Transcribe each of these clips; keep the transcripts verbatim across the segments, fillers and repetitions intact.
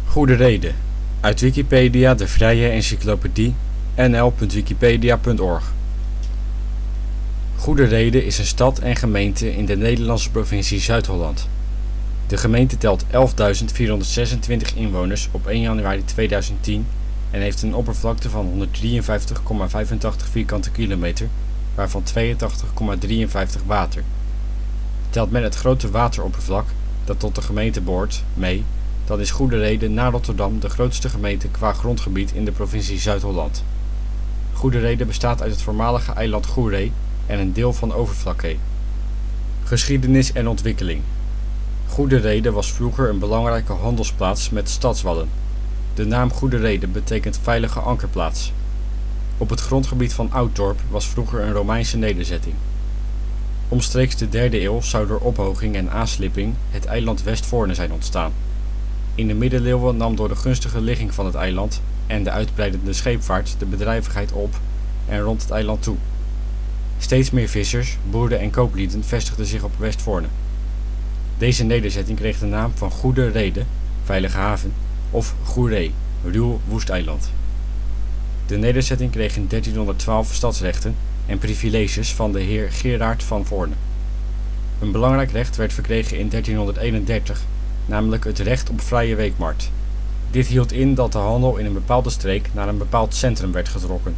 Goede Reden, uit Wikipedia, de vrije encyclopedie, n l punt wikipedia punt org. Goede Reden is een stad en gemeente in de Nederlandse provincie Zuid-Holland. De gemeente telt elfduizend vierhonderdzesentwintig inwoners op één januari tweeduizend tien en heeft een oppervlakte van honderddrieënvijftig komma vijfentachtig vierkante kilometer, waarvan tweeëntachtig komma drieënvijftig water. Telt men het grote wateroppervlak, dat tot de gemeente behoort, mee, dan is Goede Reden na Rotterdam de grootste gemeente qua grondgebied in de provincie Zuid-Holland. Goede Reden bestaat uit het voormalige eiland Goeree en een deel van Overflakkee. Geschiedenis en ontwikkeling. Goede Reden was vroeger een belangrijke handelsplaats met stadswallen. De naam Goede Reden betekent veilige ankerplaats. Op het grondgebied van Ouddorp was vroeger een Romeinse nederzetting. Omstreeks de derde eeuw zou door ophoging en aanslipping het eiland Westvoorne zijn ontstaan. In de middeleeuwen nam door de gunstige ligging van het eiland en de uitbreidende scheepvaart de bedrijvigheid op en rond het eiland toe. Steeds meer vissers, boeren en kooplieden vestigden zich op Westvoorne. Deze nederzetting kreeg de naam van Goede Reden, veilige haven, of Goeree, ruw woesteiland. De nederzetting kreeg in dertienhonderdtwaalf stadsrechten en privileges van de heer Geraert van Voorne. Een belangrijk recht werd verkregen in dertienhonderdeenendertig, namelijk het recht op vrije weekmarkt. Dit hield in dat de handel in een bepaalde streek naar een bepaald centrum werd getrokken.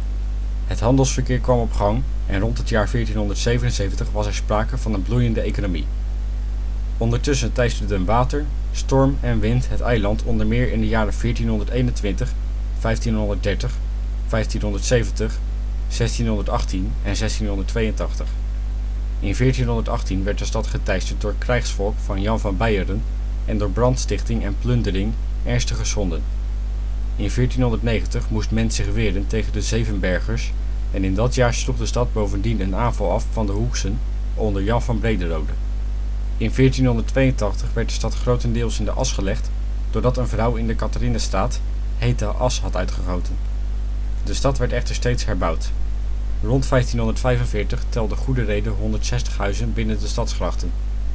Het handelsverkeer kwam op gang en rond het jaar veertienhonderdzevenenzeventig was er sprake van een bloeiende economie. Ondertussen teisterden water, storm en wind het eiland onder meer in de jaren veertienhonderdeenentwintig, vijftienhonderddertig, vijftienhonderdzeventig, zestienhonderdachttien en zestienhonderdtweeëntachtig. In veertienhonderdachttien werd de stad geteisterd door krijgsvolk van Jan van Beieren en door brandstichting en plundering ernstig geschonden. In veertienhonderdnegentig moest men zich weren tegen de Zevenbergers en in dat jaar sloeg de stad bovendien een aanval af van de Hoeksen onder Jan van Brederode. In veertienhonderdtweeëntachtig werd de stad grotendeels in de as gelegd doordat een vrouw in de Catharinenstraat hete as had uitgegoten. De stad werd echter steeds herbouwd. Rond vijftienhonderdvijfenveertig telde Goede Reden honderdzestig huizen binnen de stadsgrachten.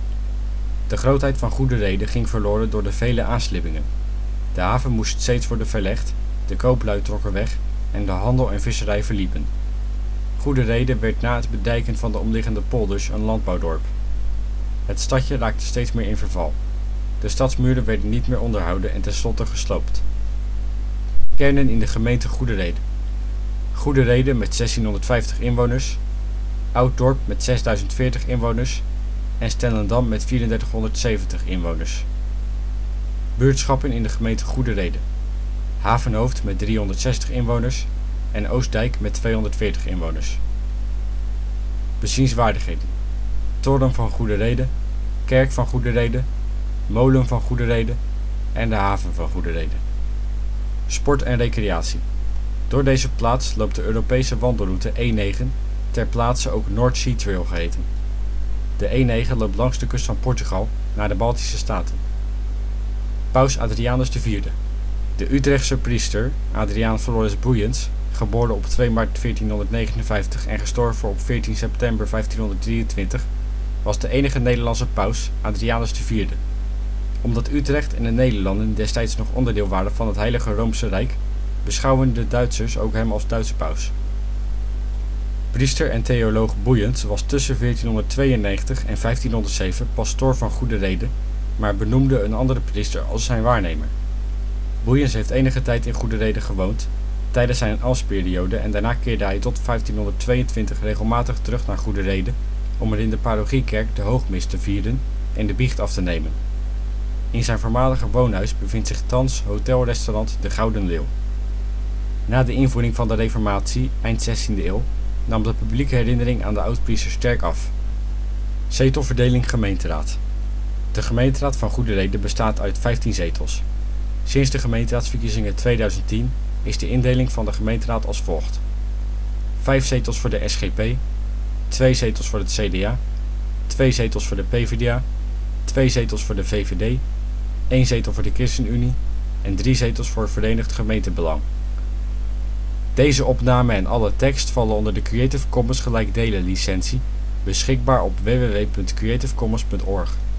De grootheid van Goede Reden ging verloren door de vele aanslibbingen. De haven moest steeds worden verlegd, de kooplui trokken weg en de handel en visserij verliepen. Goede Reden werd na het bedijken van de omliggende polders een landbouwdorp. Het stadje raakte steeds meer in verval. De stadsmuren werden niet meer onderhouden en tenslotte gesloopt. Kernen in de gemeente Goede Reden. Goede Reden met zestienhonderdvijftig inwoners, Ouddorp met zesduizend veertig inwoners en Stellendam met vierendertighonderdzeventig inwoners. Buurtschappen in de gemeente Goede Reden. Havenhoofd met driehonderdzestig inwoners en Oostdijk met tweehonderdveertig inwoners. Bezienswaardigheden. Toren van Goede Reden, Kerk van Goede Reden, Molen van Goede Reden en de haven van Goede Reden. Sport en recreatie. Door deze plaats loopt de Europese wandelroute E negen, ter plaatse ook North Sea Trail geheten. De E negen loopt langs de kust van Portugal naar de Baltische Staten. Paus Adrianus de vierde. De Utrechtse priester Adriaan Flores Boeiens, geboren op twee maart veertienhonderdnegenenvijftig en gestorven op veertien september vijftienhonderddrieëntwintig, was de enige Nederlandse paus Adrianus de vierde. Omdat Utrecht en de Nederlanden destijds nog onderdeel waren van het Heilige Roomse Rijk, beschouwen de Duitsers ook hem als Duitse paus. Priester en theoloog Boeiens was tussen veertienhonderdtweeënnegentig en vijftienhonderdzeven pastoor van Goede Reden, maar benoemde een andere priester als zijn waarnemer. Boeiens heeft enige tijd in Goede Reden gewoond, tijdens zijn ambtsperiode en daarna keerde hij tot vijftienhonderdtweeëntwintig regelmatig terug naar Goede Reden om er in de parochiekerk de hoogmis te vieren en de biecht af te nemen. In zijn voormalige woonhuis bevindt zich thans hotelrestaurant De Gouden Leeuw. Na de invoering van de Reformatie, eind zestiende eeuw, nam de publieke herinnering aan de oud-priester sterk af. Zetelverdeling gemeenteraad. De gemeenteraad van Goede Reden bestaat uit vijftien zetels. Sinds de gemeenteraadsverkiezingen tweeduizend tien is de indeling van de gemeenteraad als volgt. Vijf zetels voor de S G P, twee zetels voor het C D A, twee zetels voor de P V D A, twee zetels voor de V V D, één zetel voor de ChristenUnie en drie zetels voor Verenigd Gemeentebelang. Deze opname en alle tekst vallen onder de Creative Commons gelijkdelen licentie, beschikbaar op w w w punt creative commons punt org.